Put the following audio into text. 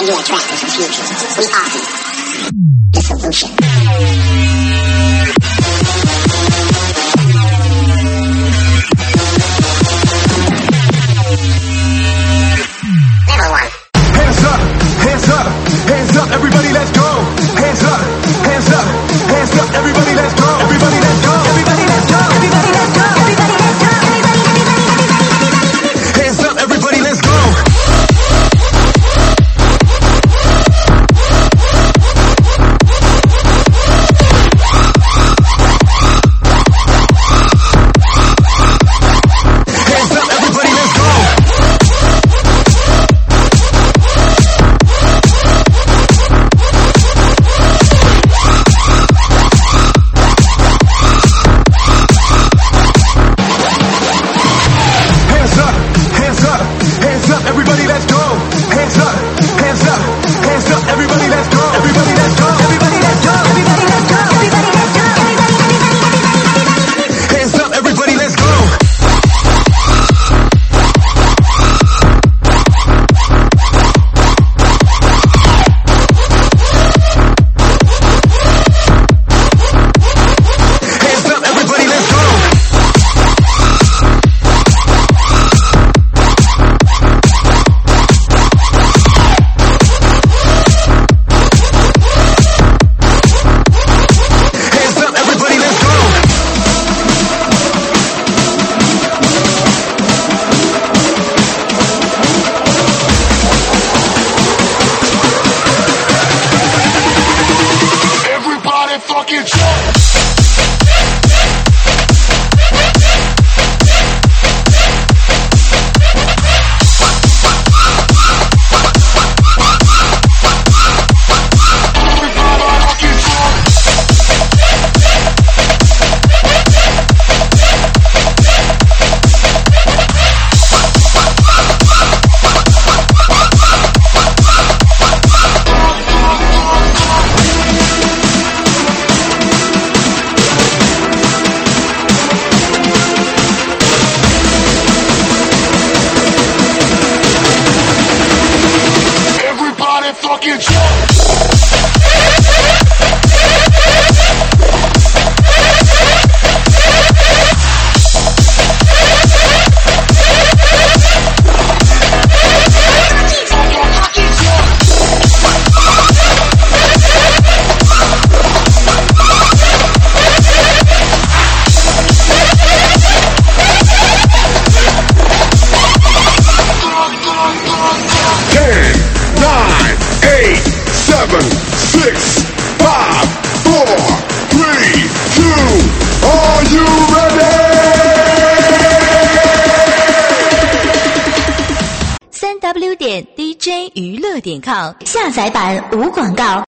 and you attract the confusion. We are the solution. Level 1. Hands up, hands up, hands up, everybody let's go. Hands up, hands up, hands up, everybody let's go. Everybody let's go. Everybody let's go. Everybody let's go. Everybody let's go. Hands up, everybody let's go. 3w.dj 娱乐.com 下载版无广告。